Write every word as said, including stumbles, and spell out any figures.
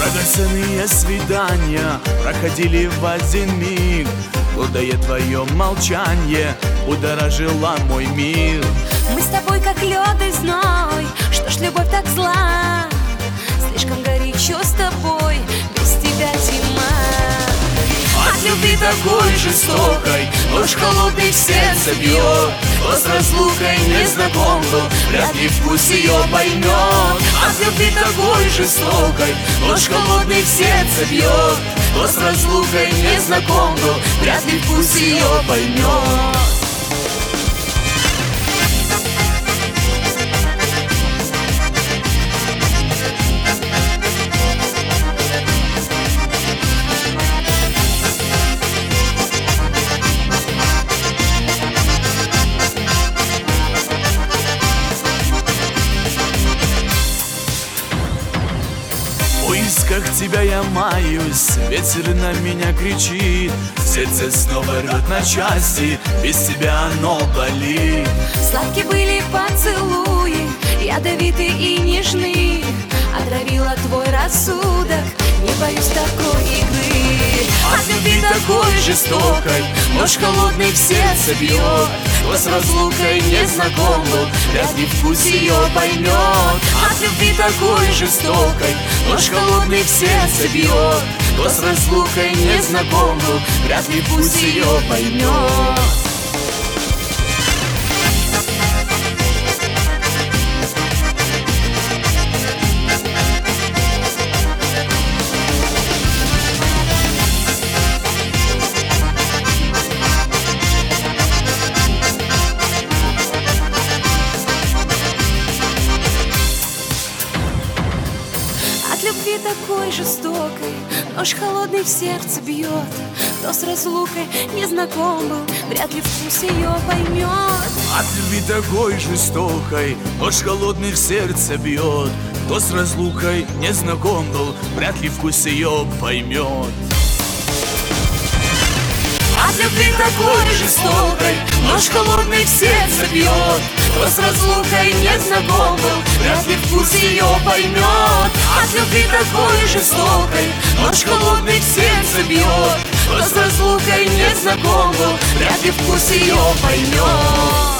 Драгоценные свидания проходили в один миг. Худое твое молчание удорожило мой мир. Мы с тобой как лед и зной. Что ж любовь так зла? Слишком горячо с тобой, без тебя зима. От любви такой жестокой ложь холодный в сердце бьет. Кто с разлукой не знаком был, вряд ли вкус ее поймет. От любви такой жестокой ложь холодный в сердце бьет. Кто с разлукой не знаком был, вряд ли вкус ее поймет. В поисках тебя я маюсь, ветер на меня кричит. Сердце снова рвет на части, без тебя оно болит. Сладкие были поцелуи, ядовитые и нежны. Отравила твой рассудок, не боюсь такой игры. От любви такой жестокой ложь холодный в сердце бьет. Кто с разлукой не знаком был, вряд ли вкус ее поймет. От любви такой жестокой ложь холодный в сердце бьет. Кто с разлукой не знаком был, вряд ли вкус ее поймет. От любви такой жестокой нож холодный в сердце бьет. Кто с разлукой не знаком был, вряд ли вкус ее поймет. От любви такой жестокой ложь холодный в сердце бьет. Кто с разлукой не знаком был, вряд ли вкус ее поймет. От любви такой жестокой ложь холодный в сердце бьет. Кто с разлукой не знаком был, вряд ли вкус ее поймет. От любви такой жестокой ложь холодный в сердце бьет. Кто с разлукой не знаком был, вряд ли вкус ее поймет.